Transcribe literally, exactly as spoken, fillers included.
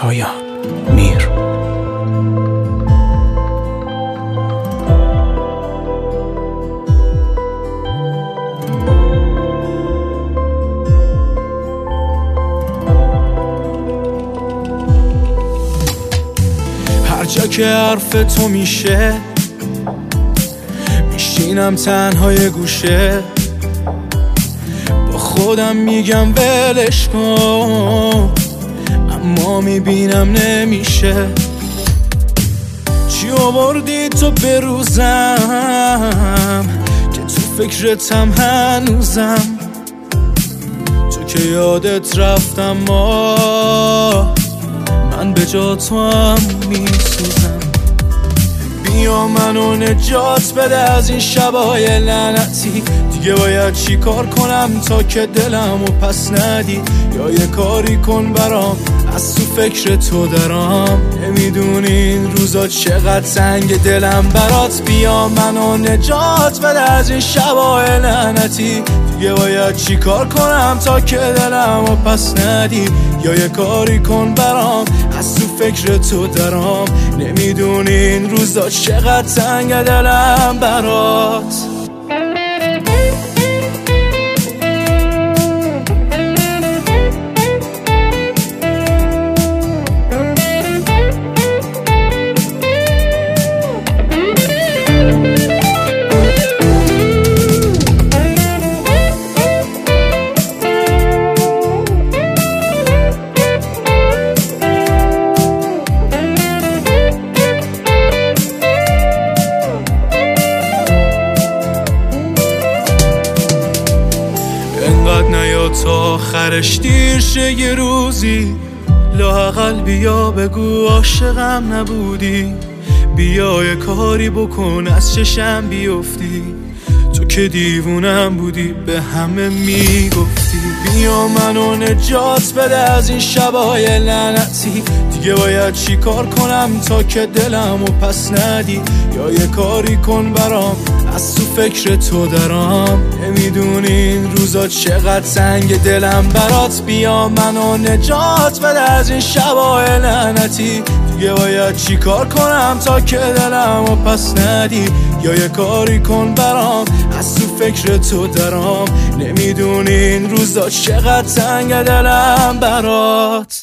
شایان میر. هر جا که حرف تو میشه میشینم تنهای گوشه، با خودم میگم ولش کن، اما میبینم نمیشه. چی آوردی تو به روزم که تو فکرتم هنوزم، تو که یادت رفتم ما من به جا تو هم میسوزم. بیا منو نجات بده از این شبای لعنتی، دیگه باید چی کار کنم تا که دلمو پس ندی، یا یه کاری کن برام از تو فکر تو درام. نمیدونی این روزا چقدر تنگ دلم برات، بیا منو نجات بده از این شبای لعنتی، دیگه باید چی کار کنم تا که دلمو پس ندی، یا یه کاری کن برام از تو فکر تو درام. نمیدونی این روزا چقدر تنگ دلم برات. انقدر نیا تا آخرش دیر شه یه روزی، لااقل بیا بگو عاشقم نبودی، بیا یه کاری بکن از چشم بیفتی، تو که دیوونم بودی به همه میگفتی. بیا منو نجات بده از این شبای لعنتی، دیگه باید چی کار کنم تا که دلمو پس ندی، یا یه کاری کن برام از تو فکر تو درام. نمیدونی این روزا چقدر تنگ دلم برات، بیا منو نجات بده از این شبای لعنتی، دیگه باید چی کار کنم تا که دلمو پس ندی، یا یه کاری کن برام از تو فکر تو درام. نمیدونی این روزا چقدر تنگ دلم برات.